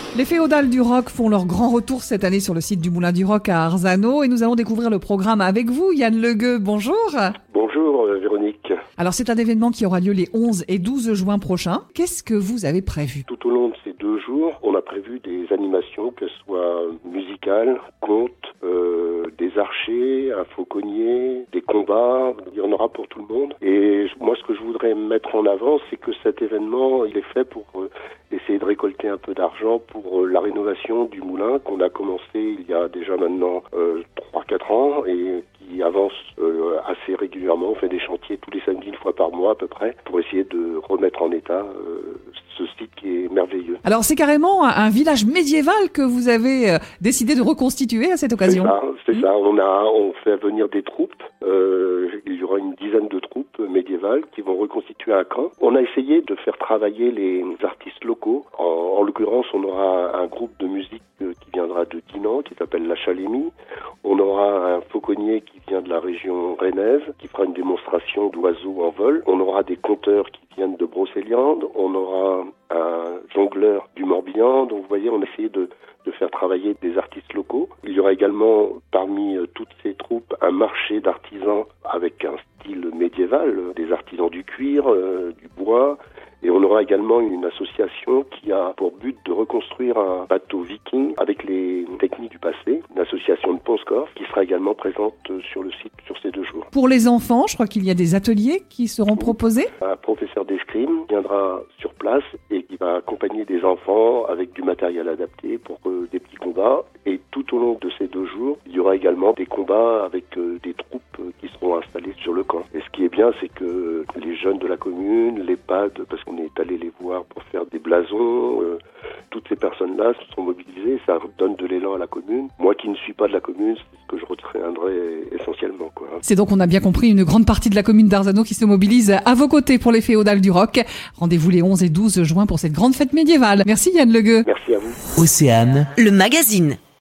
Les Féodales du Rock font leur grand retour cette année sur le site du Moulin du Rock à Arzano et nous allons découvrir le programme avec vous, Yann Legueux. Bonjour. Bonjour Véronique. Alors c'est un événement qui aura lieu les 11 et 12 juin prochains. Qu'est-ce que vous avez prévu? Tout au long de ces 2 jours, on a prévu des animations, que ce soit musicales, contes, des archers, un fauconnier, des combats. Il y en aura pour tout le monde. Et moi, ce que je voudrais mettre en avant, c'est que cet événement, il est fait pour essayer de récolter un peu d'argent pour la rénovation du moulin qu'on a commencé il y a déjà maintenant 3-4 ans et qui avance assez régulièrement. On fait des chantiers tous les samedis, 1 fois par mois à peu près, pour essayer de remettre en état ce site qui est merveilleux. Alors c'est carrément un village médiéval que vous avez décidé de reconstituer à cette occasion. C'est ça. On fait venir des troupes. Il y aura une dizaine de troupes médiévales qui vont reconstituer un camp. On a essayé de faire travailler les artistes locaux. En l'occurrence, on aura un groupe de musique qui viendra de Dinan, qui s'appelle la Chalémie. On aura un fauconnier qui vient de la région rennaise, qui fera une démonstration d'oiseaux en vol. On aura des conteurs qui viennent de Brocéliande. On aura un jongleur du Morbihan. Donc vous voyez, on a essayé de faire travailler des artistes locaux. Il y aura également, parmi toutes ces troupes, un marché d'artisans avec un style médiéval, des artisans du cuir, du bois. Et on aura également une association qui a pour but de reconstruire un bateau viking avec les techniques du passé, une association de Ponscorf qui sera également présente sur le site sur ces 2 jours. Pour les enfants, je crois qu'il y a des ateliers qui seront proposés. Un professeur d'escrime viendra sur place et qui va accompagner des enfants avec du matériel adapté pour des petits combats. Et tout au long de ces 2 jours, il y aura également des combats avec des troupes qui seront installées sur le camp. Et ce qui est bien, c'est que les jeunes de la commune, les PAD, parce qu'on est allé les voir pour faire des blasons, toutes ces personnes-là se sont mobilisées, ça donne de l'élan à la commune. Moi qui ne suis pas de la commune, c'est ce que je retiendrai essentiellement, quoi. C'est donc, on a bien compris, une grande partie de la commune d'Arzano qui se mobilise à vos côtés pour les Féodales du Rock. Rendez-vous les 11 et 12 juin pour cette grande fête médiévale. Merci Yann Legueux. Merci à vous. Océane, le magazine.